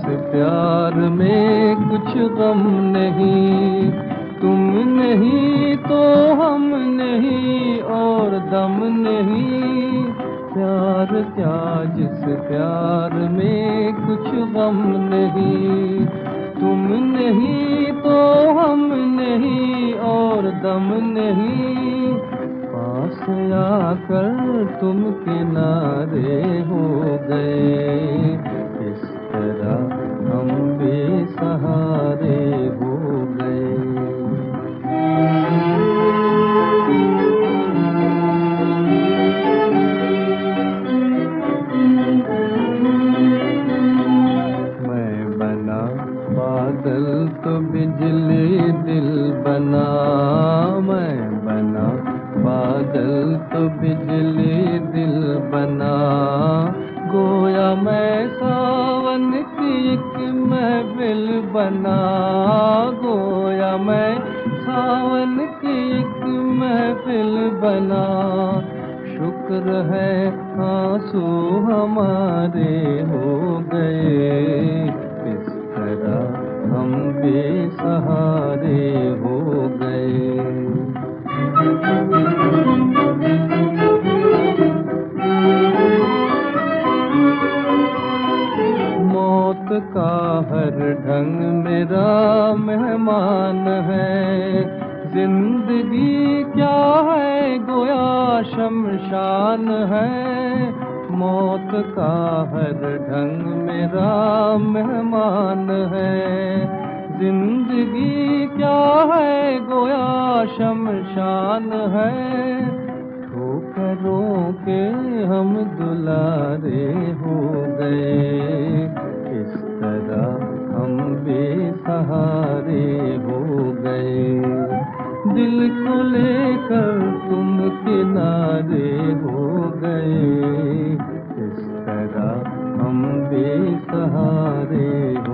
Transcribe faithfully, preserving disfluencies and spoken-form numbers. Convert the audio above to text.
प्यार में कुछ गम नहीं, तुम नहीं तो हम नहीं और दम नहीं। प्यार क्या जिस प्यार में कुछ गम नहीं, तुम नहीं तो हम नहीं और दम नहीं। पास आकर तुम किनारे हो गए, इस तरह हम बेसहारे हो गए। मैं बना बादल तो बिजली दिल बना, मैं बना बादल तो बिजली दिल बना। गोया मैं सावन की एक महफिल बना, गोया मैं सावन की एक महफिल बना। शुक्र है आंसू हमारे हो गए, इस तरह हम बेसहारे हो गए। मौत का हर ढंग मेरा मेहमान है, जिंदगी क्या है गोया शमशान है। मौत का हर ढंग मेरा मेहमान है, जिंदगी क्या है गोया शमशान है। ठोकरों के हम दुलारे हो गए, इस तरह हम बेसहारे हो गए। दिल को लेकर तुम किनारे हो गए, इस तरह हम बेसहारे